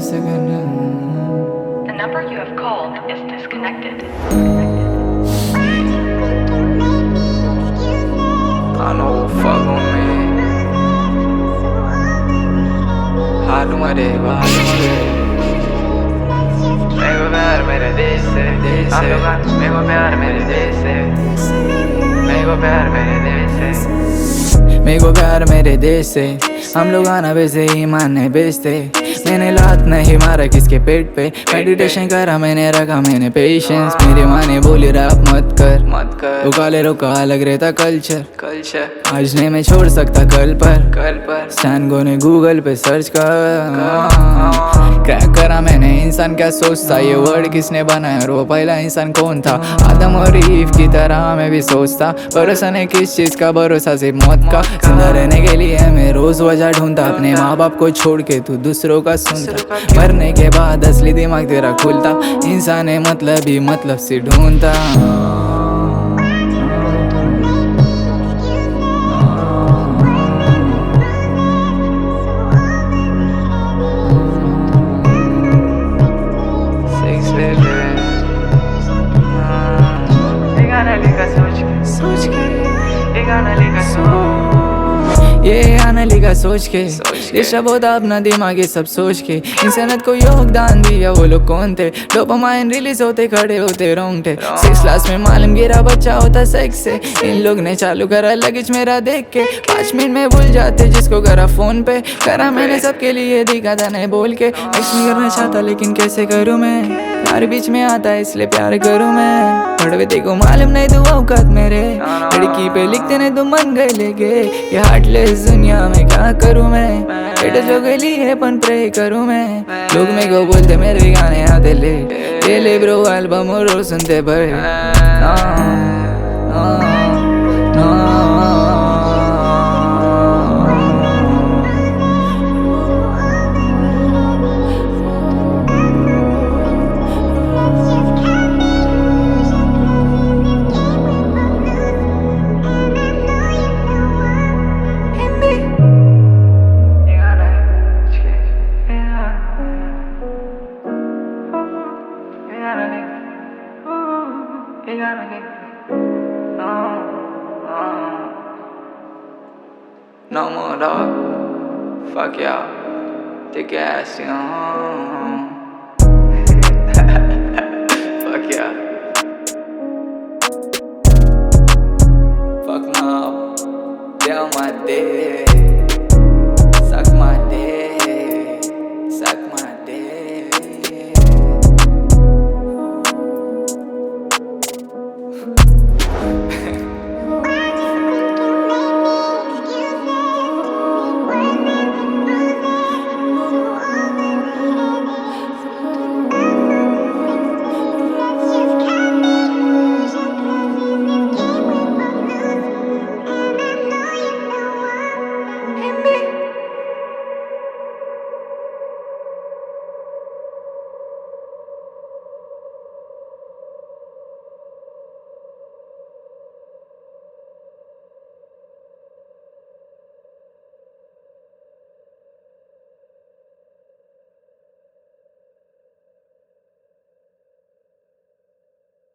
The number you have called is disconnected. I know who fuck with me. हालूंगा रे मेरे को प्यार मेरे देश से मेरे को प्यार मेरे देश से मेरे को प्यार मेरे देश से मेरे को प्यार मेरे देश से हम लोग आना वैसे ही मानने बेचते मैंने लात नहीं मारा किसके पेट पे मेडिटेशन करा मैंने रखा मैंने पेशेंस मेरी माँ ने बोली रैप मत कर वो काले रोका अलग रहता कल्चर आज नहीं मैं छोड़ सकता कल पर स्टैंगो ने गूगल पे सर्च कर क्रैक करा मैंने इंसान क्या सोचता ये वर्ड किसने बनाया और वो पहला इंसान कौन था आदम और ईव की तरह मैं भी सोचता भरोसा नहीं किस चीज का भरोसा सिर्फ मौत का जिंदा रहने के लिए मैं रोज वजह ढूंढता अपने माँ बाप को छोड़ के तू दूसरों का सुनता मरने के बाद असली दिमाग तेरा खुलता इंसान है मतलब ही मतलब से ढूंढता ये आना लिखा सोच के डिस्टर्ब होता अपना दिमाग ये सब सोच के इंसानियत को योगदान दिया वो लोग कौन थे डोपामाइन रिलीज होते खड़े होते रोंगटे 6 क्लास में मालूम गिरा बच्चा होता सेक्स से इन लोग ने चालू करा लगेज मेरा देख के 5 मिनट में भूल जाते जिसको करा फोन पे करा मैंने सबके लिए दिखा था नहीं बोल के एक्शन करना चाहता लेकिन कैसे करूँ मैं यार बीच में आता है इसलिए प्यार करूँ मैं बड़वे देखो मालूम नहीं तू औकात मेरे लड़की पे लिखते नहीं तो मन गए लेके ये हार्टलेस दुनिया में क्या करूँ मैं बेटा जो गली है पन प्रे करूँ मैं लोग मेरे को बोलते मेरे गाने आते ले ब्रो एल्बम और सुनते पर No more dog. Fuck y'all. Take your ass, you know. Fuck y'all. Fuck now. Down my dick.